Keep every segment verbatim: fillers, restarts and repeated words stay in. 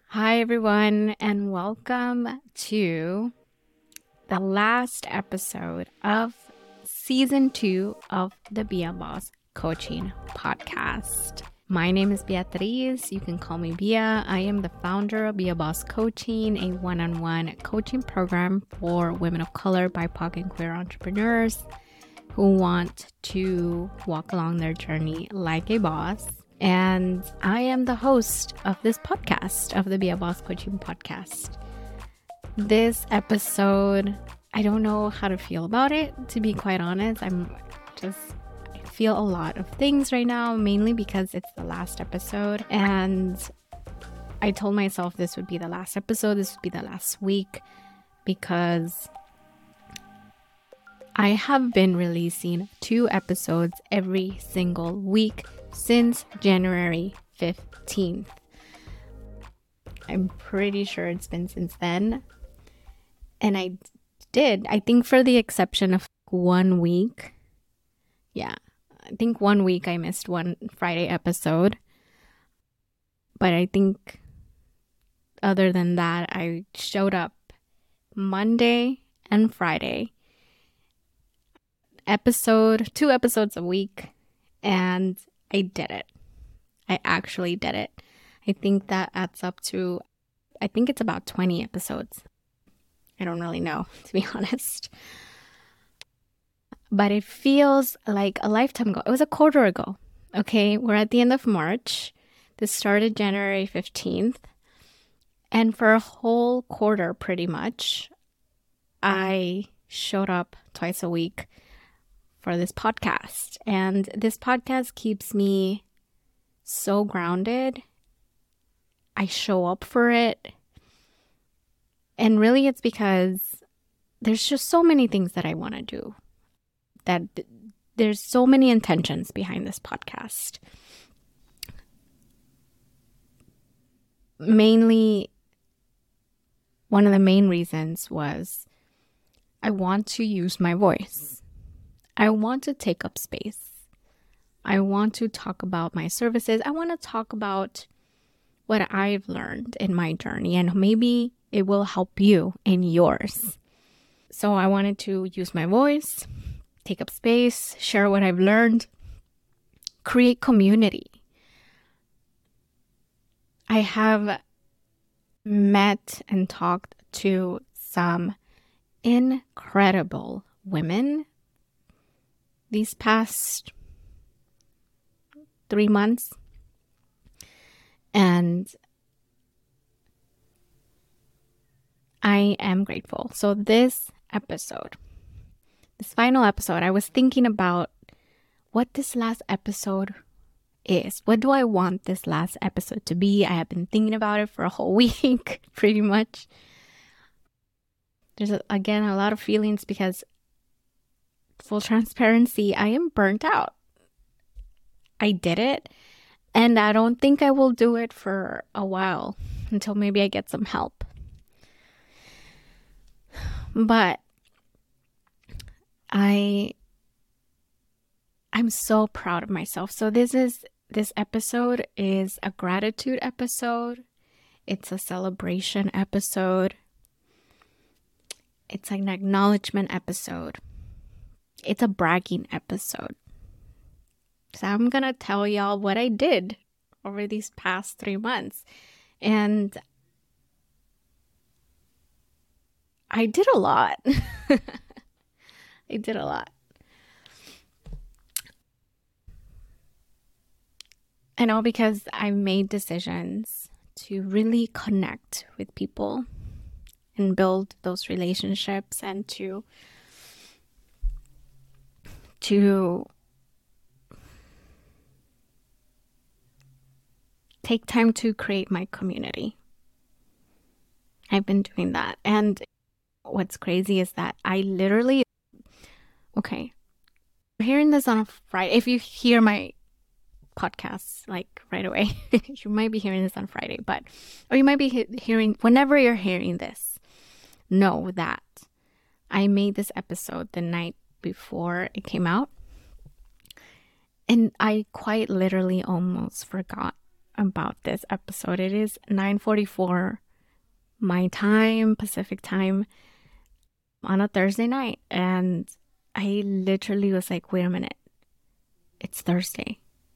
Hi, everyone, and welcome to the last episode of season two of the Be a Boss Coaching Podcast. My name is Beatriz. You can call me Bia. I am the founder of Be a Boss Coaching, a one-on-one coaching program for women of color, B I P O C, and queer entrepreneurs who want to walk along their journey like a boss. And I am the host of this podcast, of the Be a Boss Coaching Podcast. This episode, I don't know how to feel about it, to be quite honest. I'm just, I feel a lot of things right now, mainly because it's the last episode. And I told myself this would be the last episode, this would be the last week, because I have been releasing two episodes every single week since January fifteenth. I'm pretty sure it's been since then. And I did, I think for the exception of one week. Yeah, I think one week I missed one Friday episode. But I think other than that, I showed up Monday and Friday. Episode, two episodes a week. And I did it. I actually did it. I think that adds up to, I think it's about twenty episodes. I don't really know, to be honest. But it feels like a lifetime ago. It was a quarter ago. Okay, we're at the end of March. This started January fifteenth. And for a whole quarter, pretty much, I showed up twice a week for this podcast. And this podcast keeps me so grounded. I show up for it. And really it's because there's just so many things that I want to do. That there's so many intentions behind this podcast. Mainly, one of the main reasons was I want to use my voice. I want to take up space. I want to talk about my services. I want to talk about what I've learned in my journey, and maybe it will help you in yours. So I wanted to use my voice, take up space, share what I've learned, create community. I have met and talked to some incredible women these past three months. And I am grateful. So this episode, this final episode, I was thinking about what this last episode is. What do I want this last episode to be? I have been thinking about it for a whole week, pretty much. There's, again, a lot of feelings because, full transparency, I am burnt out. I did it, and I don't think I will do it for a while until maybe I get some help. But I I'm so proud of myself. So this is this episode is a gratitude episode. It's a celebration episode. It's an acknowledgement episode. It's a bragging episode. So I'm going to tell y'all what I did over these past three months. And I did a lot. I did a lot. And all because I made decisions to really connect with people and build those relationships and to to take time to create my community. I've been doing that. And what's crazy is that I literally, okay, you're hearing this on a Friday. If you hear my podcasts like right away, you might be hearing this on Friday, but, or you might be he- hearing, whenever you're hearing this, know that I made this episode the night before it came out. And I quite literally almost forgot about this episode. It is nine forty-four my time, Pacific time, on a Thursday night. And I literally was like, wait a minute. It's Thursday.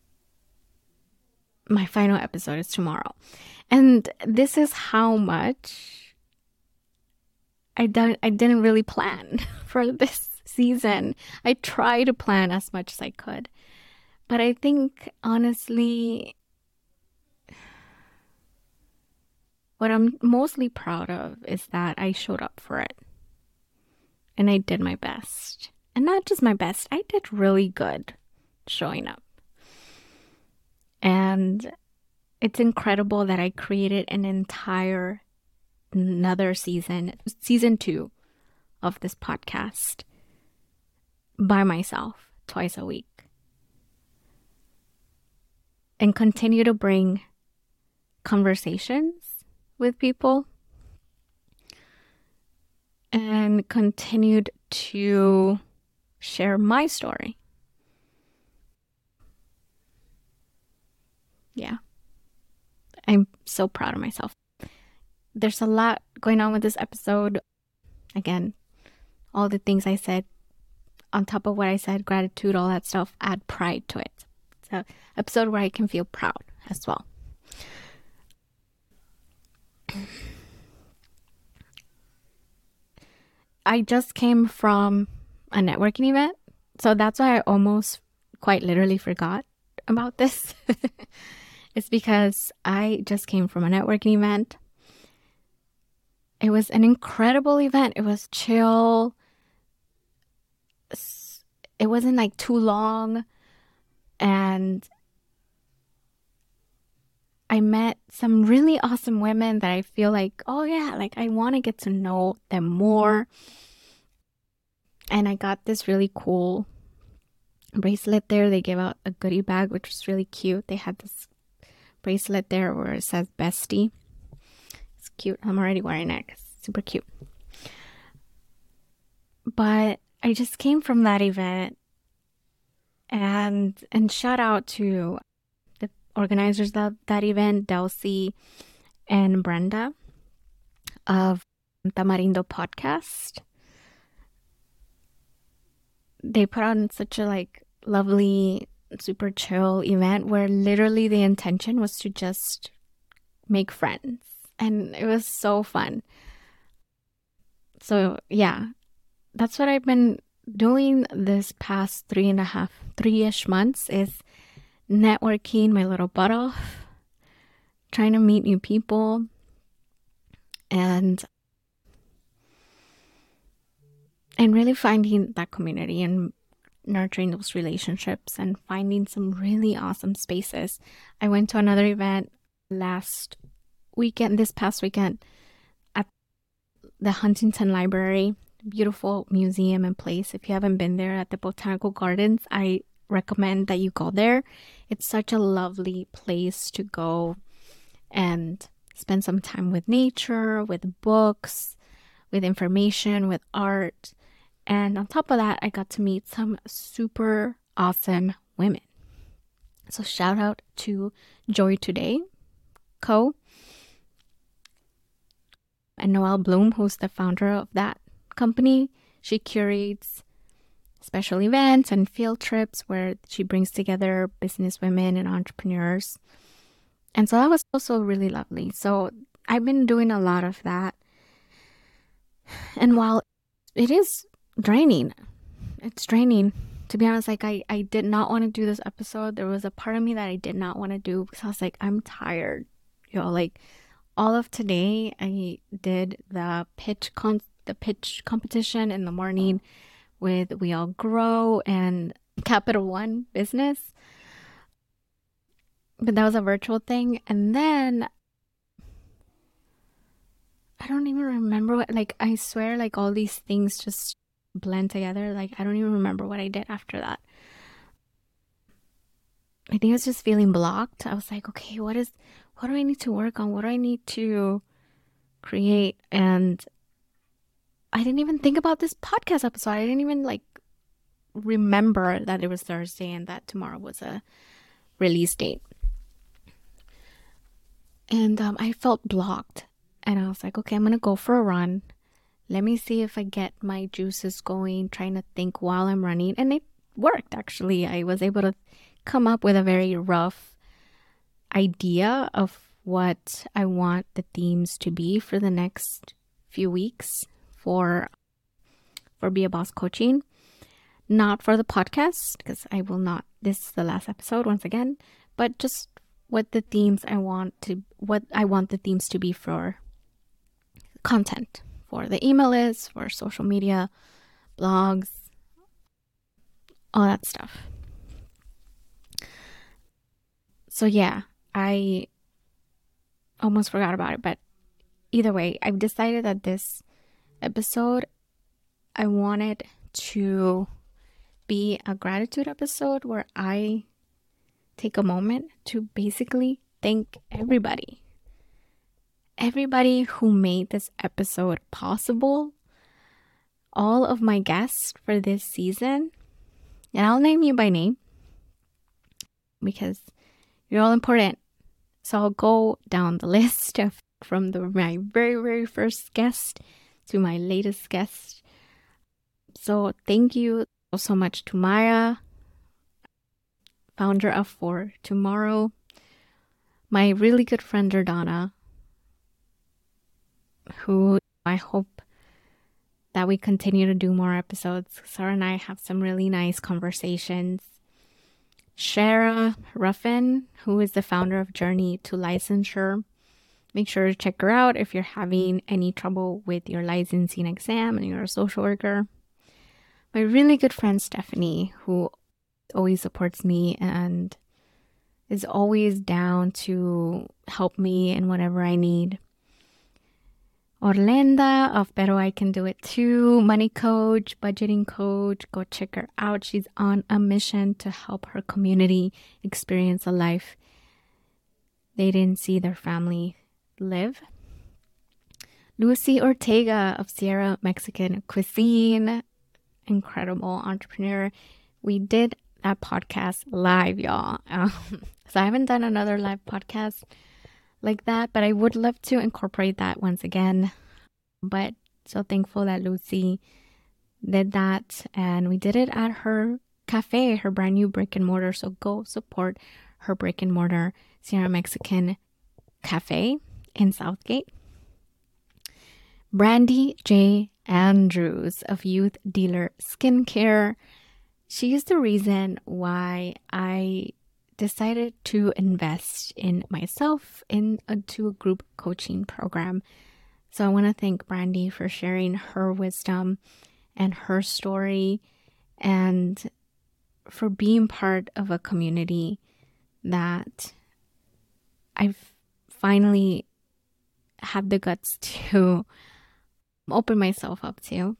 My final episode is tomorrow. And this is how much I don't I didn't really plan for this season. I tried to plan as much as I could. But I think honestly, what I'm mostly proud of is that I showed up for it. And I did my best. And not just my best, I did really good showing up. And it's incredible that I created an entire another season, season two of this podcast by myself twice a week. And continue to bring conversations with people. And continued to share my story. Yeah. I'm so proud of myself. There's a lot going on with this episode. Again, all the things I said, on top of what I said, gratitude, all that stuff, add pride to it. It's an episode where I can feel proud as well. I just came from a networking event, so that's why I almost quite literally forgot about this. It's because I just came from a networking event. It was an incredible event. It was chill. It wasn't like too long. And I met some really awesome women that I feel like, oh yeah, like I want to get to know them more. And I got this really cool bracelet there. They gave out a goodie bag, which was really cute. They had this bracelet there where it says bestie. It's cute. I'm already wearing it. It's super cute. But I just came from that event, and and shout out to the organizers of that event, Delcy and Brenda of Tamarindo Podcast. They put on such a like lovely, super chill event where literally the intention was to just make friends, and it was so fun. So yeah, that's what I've been doing this past three and a half, three-ish months is networking my little butt off, trying to meet new people, and and really finding that community and nurturing those relationships and finding some really awesome spaces. I went to another event last weekend, this past weekend, at the Huntington Library, beautiful museum and place. If you haven't been there at the Botanical Gardens, I recommend that you go there. It's such a lovely place to go and spend some time with nature, with books, with information, with art. And on top of that, I got to meet some super awesome women. So shout out to Joy Today Co. and Noelle Bloom, who's the founder of that company. She curates special events and field trips where she brings together business women and entrepreneurs. And so that was also really lovely. So I've been doing a lot of that. And while it is draining, it's draining. To be honest, like I, I did not want to do this episode. There was a part of me that I did not want to do because I was like, I'm tired. You know, like all of today, I did the pitch con the pitch competition in the morning with We All Grow and Capital One Business. But that was a virtual thing. And then I don't even remember what, like, I swear, like all these things just blend together. Like, I don't even remember what I did after that. I think I was just feeling blocked. I was like, okay, what is, what do I need to work on? What do I need to create? And I didn't even think about this podcast episode. I didn't even like remember that it was Thursday and that tomorrow was a release date. And um, I felt blocked. And I was like, okay, I'm going to go for a run. Let me see if I get my juices going, trying to think while I'm running. And it worked, actually. I was able to come up with a very rough idea of what I want the themes to be for the next few weeks for for Be a Boss Coaching. Not for the podcast, because I will not, this is the last episode once again, but just what the themes I want to, what I want the themes to be for content, for the email list, for social media, blogs, all that stuff. So yeah, I almost forgot about it, but either way, I've decided that this episode, I wanted to be a gratitude episode where I take a moment to basically thank everybody. Everybody who made this episode possible. All of my guests for this season. And I'll name you by name because you're all important. So I'll go down the list of from the, my very, very first guest to my latest guest. So thank you so much to Maya, founder of For Tomorrow, my really good friend Jordana, who I hope that we continue to do more episodes. Sarah and I have some really nice conversations. Shara Ruffin, who is the founder of Journey to Licensure. Make sure to check her out if you're having any trouble with your licensing exam and you're a social worker. My really good friend Stephanie, who always supports me and is always down to help me in whatever I need. Orlenda of Pero I Can Do It Too, money coach, budgeting coach. Go check her out. She's on a mission to help her community experience a life they didn't see their family live. Lucy Ortega of Sierra Mexican Cuisine, incredible entrepreneur. We did that podcast live, y'all. Um, so I haven't done another live podcast like that, but I would love to incorporate that once again. But so thankful that Lucy did that, and we did it at her cafe, her brand new brick and mortar. So go support her brick and mortar Sierra Mexican Cafe in Southgate. Brandy J. Andrews of Youth Dealer Skincare. She is the reason why I decided to invest in myself into a group coaching program. So I want to thank Brandy for sharing her wisdom and her story, and for being part of a community that I've finally had the guts to open myself up to.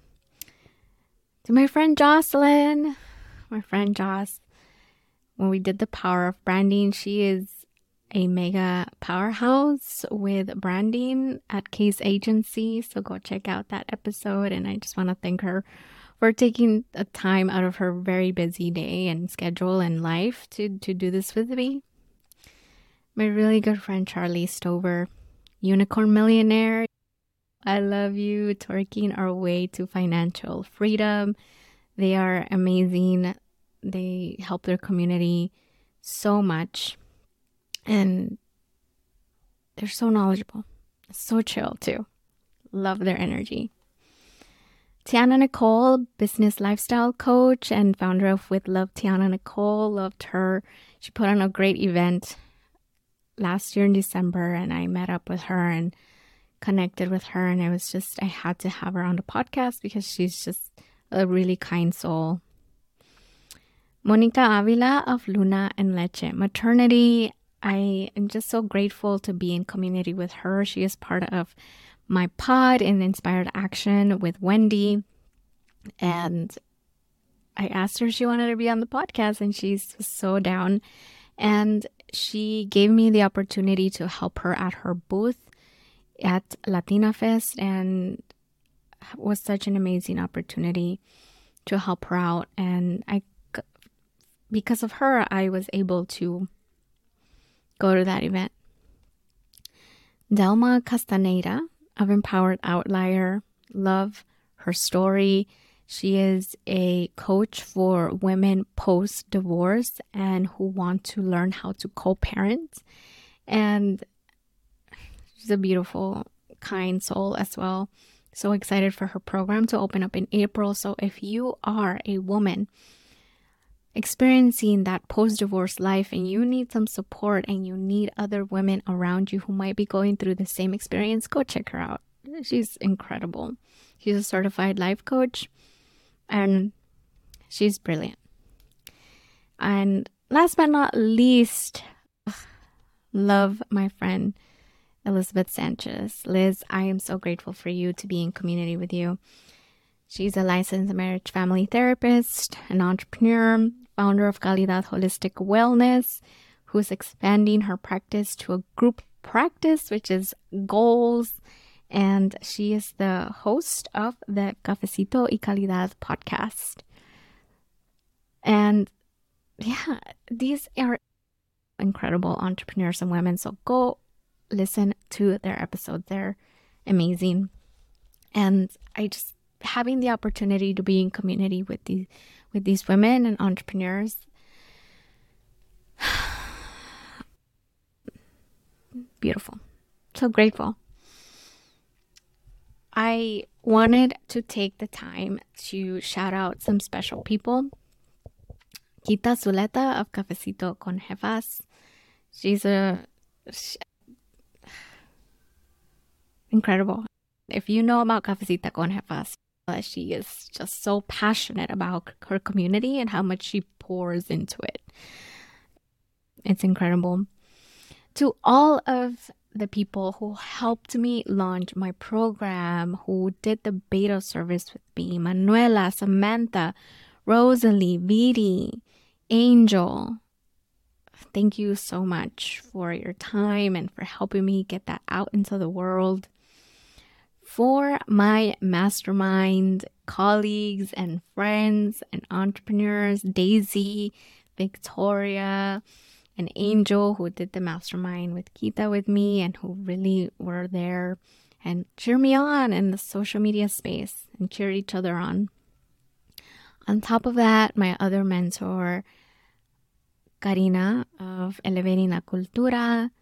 To my friend Jocelyn, my friend Joss, when we did the power of branding, she is a mega powerhouse with branding at Case Agency. So go check out that episode. And I just want to thank her for taking a time out of her very busy day and schedule and life to, to do this with me. My really good friend Charlie Stover, Unicorn Millionaire. I love you, twerking our way to financial freedom. They are amazing. They help their community so much. And they're so knowledgeable. So chill too. Love their energy. Tiana Nicole, business lifestyle coach and founder of With Love Tiana Nicole. Loved her. She put on a great event last year in December, and I met up with her and connected with her, and it was just, I had to have her on the podcast because she's just a really kind soul. Monica Avila of Luna and Leche Maternity. I am just so grateful to be in community with her. She is part of my pod in Inspired Action with Wendy, and I asked her if she wanted to be on the podcast, and she's so down. And she gave me the opportunity to help her at her booth at Latina Fest, and it was such an amazing opportunity to help her out. And I, because of her, I was able to go to that event. Delma Castaneda of Empowered Outlier. Love her story. She is a coach for women post-divorce and who want to learn how to co-parent. And she's a beautiful, kind soul as well. So excited for her program to open up in April. So if you are a woman experiencing that post-divorce life and you need some support and you need other women around you who might be going through the same experience, go check her out. She's incredible. She's a certified life coach and she's brilliant. And last but not least, love my friend Elizabeth Sanchez. Liz, I am so grateful for you to be in community with you. She's a licensed marriage family therapist, an entrepreneur, founder of Calidad Holistic Wellness, who's expanding her practice to a group practice, which is goals. And she is the host of the Cafecito y Calidad podcast. And yeah, these are incredible entrepreneurs and women. So go listen to their episodes. They're amazing. And I just, having the opportunity to be in community with these, with these women and entrepreneurs, beautiful. So grateful. I wanted to take the time to shout out some special people. Kita Zuleta of Cafecito con Jefas. She's a she, incredible. If you know about Cafecito con Jefas, she is just so passionate about her community and how much she pours into it. It's incredible. To all of the people who helped me launch my program, who did the beta service with me, Manuela, Samantha, Rosalie, Viri, Angel, thank you so much for your time and for helping me get that out into the world. For my mastermind colleagues and friends and entrepreneurs, Daisy, Victoria, and Angel, who did the mastermind with Kita with me and who really were there and cheer me on in the social media space and cheer each other on. On top of that, my other mentor, Karina of Elevating la Cultura.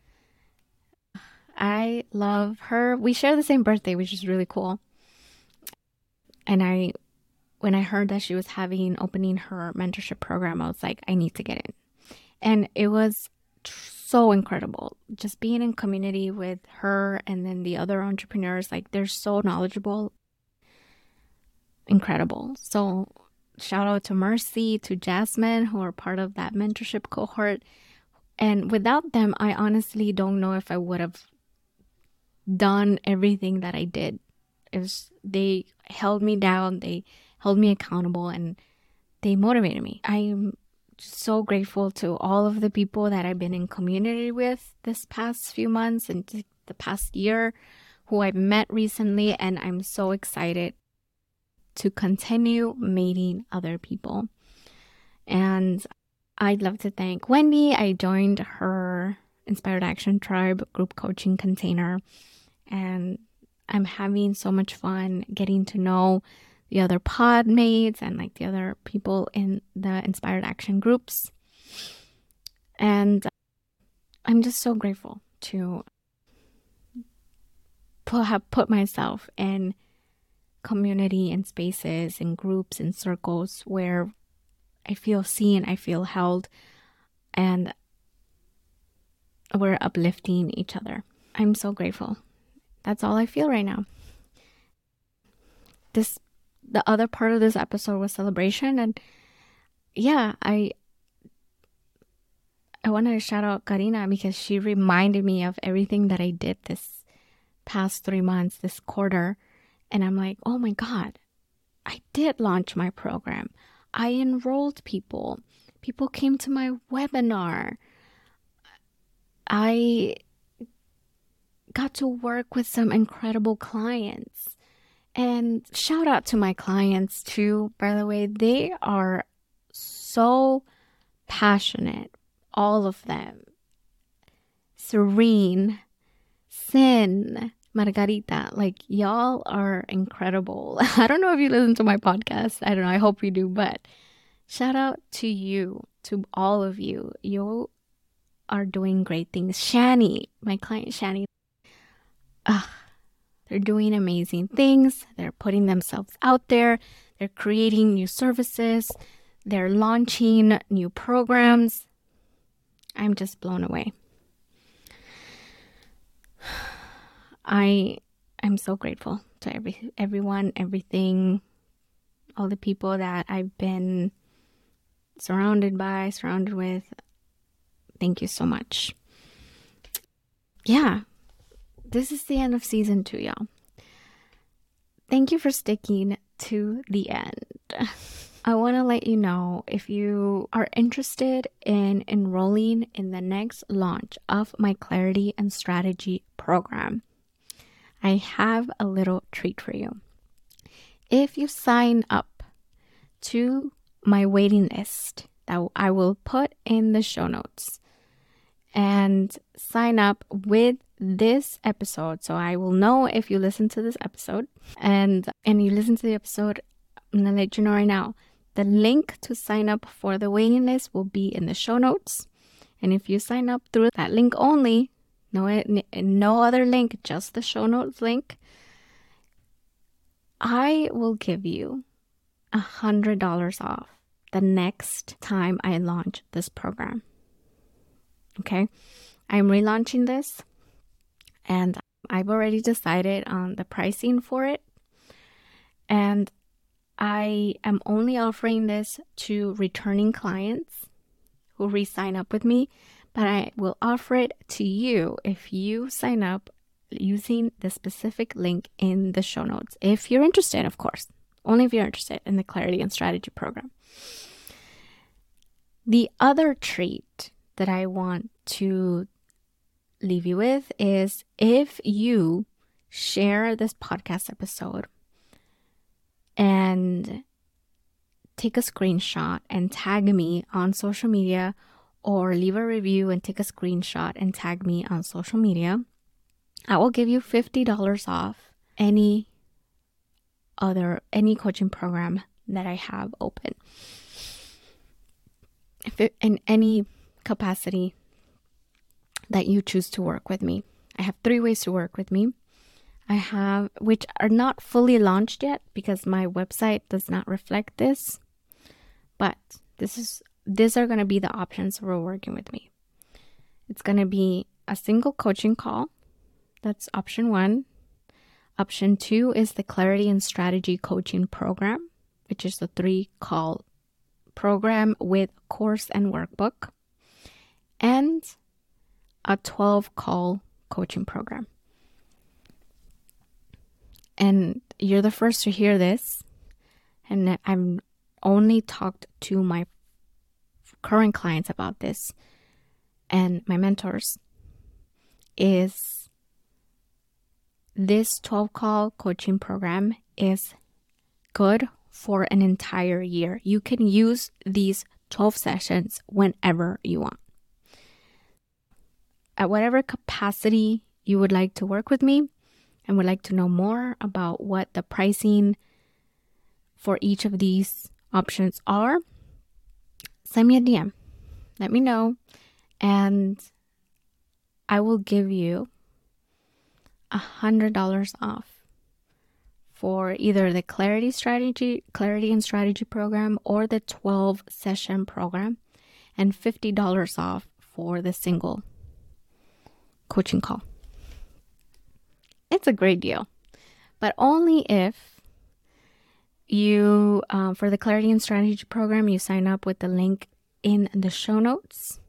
I love her. We share the same birthday, which is really cool. And I, when I heard that she was having, opening her mentorship program, I was like, I need to get in. And it was so incredible. Just being in community with her and then the other entrepreneurs, like they're so knowledgeable. Incredible. So shout out to Mercy, to Jasmine, who are part of that mentorship cohort. And without them, I honestly don't know if I would have done everything that I did. It was, they held me down, they held me accountable, and they motivated me. I'm so grateful to all of the people that I've been in community with this past few months and the past year, who I've met recently, and I'm so excited to continue meeting other people. And I'd love to thank Wendy. I joined her Inspired Action Tribe group coaching container, and I'm having so much fun getting to know the other pod mates and like the other people in the Inspired Action groups. And I'm just so grateful to put, have put myself in community and spaces and groups and circles where I feel seen, I feel held, and we're uplifting each other. I'm so grateful. That's all I feel right now. This The other part of this episode was celebration, and yeah, I I wanted to shout out Karina because she reminded me of everything that I did this past three months, this quarter, and I'm like, oh my God, I did launch my program. I enrolled people. People came to my webinar. I got to work with some incredible clients. And shout out to my clients too, by the way. They are so passionate, all of them. Serene, Sin, Margarita, like y'all are incredible. I don't know if you listen to my podcast. I don't know. I hope you do, but shout out to you, to all of you. You are doing great things. Shani, my client Shani, uh, they're doing amazing things. They're putting themselves out there. They're creating new services. They're launching new programs. I'm just blown away. I am so grateful to every everyone, everything, all the people that I've been surrounded by, surrounded with. Thank you so much. Yeah, this is the end of season two, y'all. Thank you for sticking to the end. I want to let you know, if you are interested in enrolling in the next launch of my Clarity and Strategy program, I have a little treat for you. If you sign up to my waiting list that I will put in the show notes, and sign up with this episode, so I will know if you listen to this episode, and and you listen to the episode, I'm gonna let you know right now. The link to sign up for the waiting list will be in the show notes. And if you sign up through that link only, no, no other link, just the show notes link, I will give you a hundred dollars off the next time I launch this program. Okay? I'm relaunching this, and I've already decided on the pricing for it. And I am only offering this to returning clients who re-sign up with me, but I will offer it to you if you sign up using the specific link in the show notes. If you're interested, of course, only if you're interested in the Clarity and Strategy program. The other treat that I want to leave you with is, if you share this podcast episode and take a screenshot and tag me on social media, or leave a review and take a screenshot and tag me on social media, I will give you fifty dollars off any other, any coaching program that I have open. If it, in any capacity that you choose to work with me. I have three ways to work with me. I have, which are not fully launched yet because my website does not reflect this, but this is, these are going to be the options for working with me. It's going to be a single coaching call. That's option one. Option two is the Clarity and Strategy Coaching Program, which is the three call program with course and workbook, and a twelve call coaching program. And you're the first to hear this. And I've only talked to my current clients about this and my mentors. Is this twelve call coaching program is good for an entire year. You can use these twelve sessions whenever you want. At whatever capacity you would like to work with me and would like to know more about what the pricing for each of these options are, send me a D M. Let me know, and I will give you a hundred dollars off for either the Clarity Strategy, Clarity and Strategy program, or the twelve session program, and fifty dollars off for the single coaching call. It's a great deal, but only if you, um, for the Clarity and Strategy program, you sign up with the link in the show notes.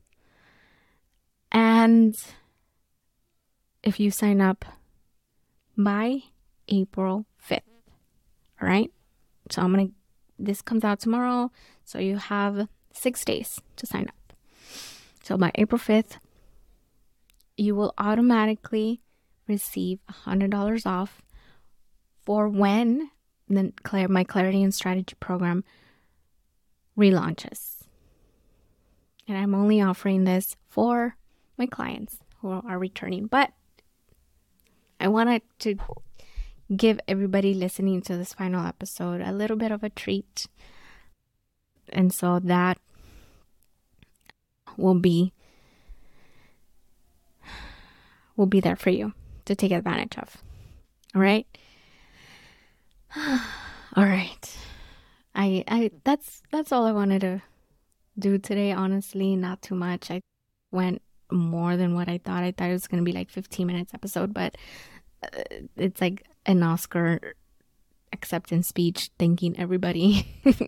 And if you sign up by April fifth, all right? So I'm going to, this comes out tomorrow, so you have six days to sign up. So by April fifth, you will automatically receive one hundred dollars off for when the my Clarity and Strategy program relaunches. And I'm only offering this for my clients who are returning. But I wanted to give everybody listening to this final episode a little bit of a treat. And so that will be will be there for you to take advantage of. All right? All right. I I that's that's all I wanted to do today, honestly. Not too much. I went more than what I thought. I thought it was going to be like fifteen minutes episode, but uh, it's like an Oscar acceptance speech thanking everybody.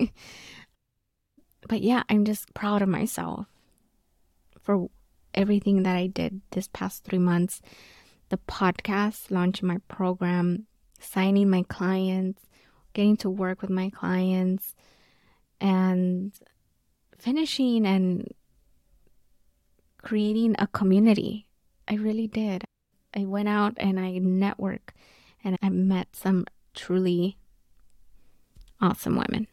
But yeah, I'm just proud of myself for everything that I did this past three months. The podcast, launching my program, signing my clients, getting to work with my clients, and finishing and creating a community. I really did. I went out and I networked and I met some truly awesome women.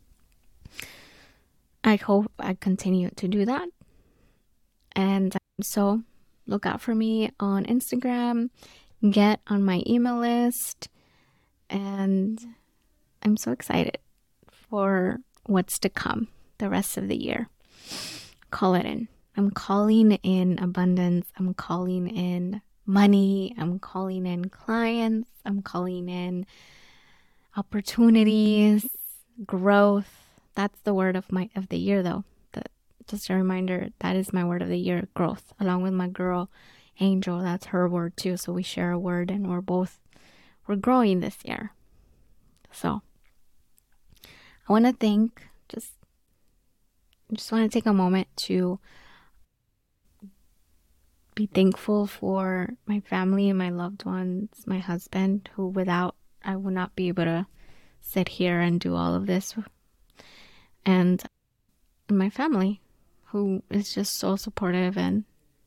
I hope I continue to do that. And so look out for me on Instagram, get on my email list, and I'm so excited for what's to come the rest of the year. Call it in. I'm calling in abundance. I'm calling in money. I'm calling in clients. I'm calling in opportunities, growth. That's the word of my of the year, though. The, just a reminder, that is my word of the year, growth. Along with my girl, Angel, that's her word too. So we share a word, and we're both we're growing this year. So I want to thank. Just just want to take a moment to be thankful for my family and my loved ones, my husband, who without I would not be able to sit here and do all of this. And my family, who is just so supportive and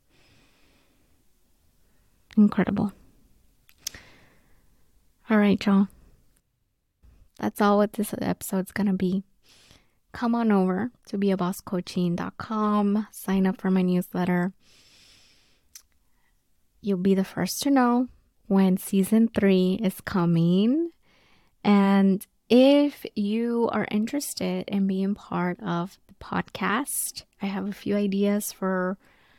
incredible. All right, y'all. That's all what this episode's going to be. Come on over to be a boss coaching dot com. Sign up for my newsletter. You'll be the first to know when season three is coming. And if you are interested in being part of the podcast, I have a few ideas for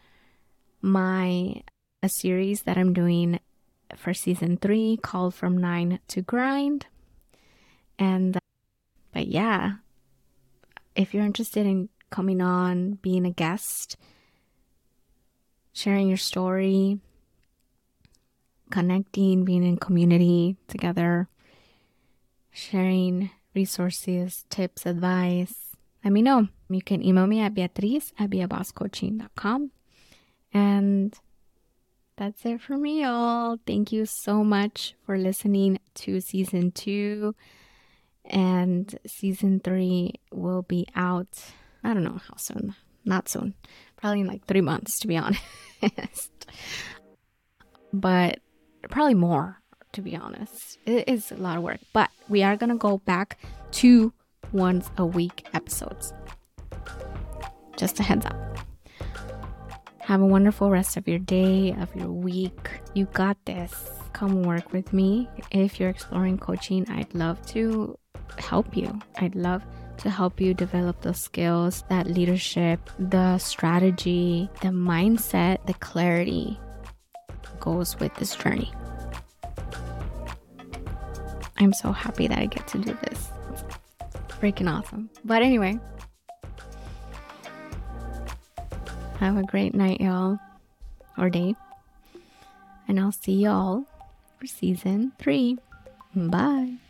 my a series that I'm doing for season three called From Nine to Grind. And but yeah, if you're interested in coming on, being a guest, sharing your story, connecting, being in community together, sharing resources, tips, advice, let me know. You can email me at Beatriz at be a boss coaching dot com. And that's it for me, y'all. Thank you so much for listening to season two. And season three will be out, I don't know how soon. Not soon. Probably in like three months, to be honest. But probably more, to be honest. It is a lot of work. But we are going to go back to once a week episodes. Just a heads up. Have a wonderful rest of your day, of your week. You got this. Come work with me. If you're exploring coaching, I'd love to help you. I'd love to help you develop those skills, that leadership, the strategy, the mindset, the clarity goes with this journey. I'm so happy that I get to do this. It's freaking awesome. But anyway, have a great night, y'all, or day. And I'll see y'all for season three. Bye.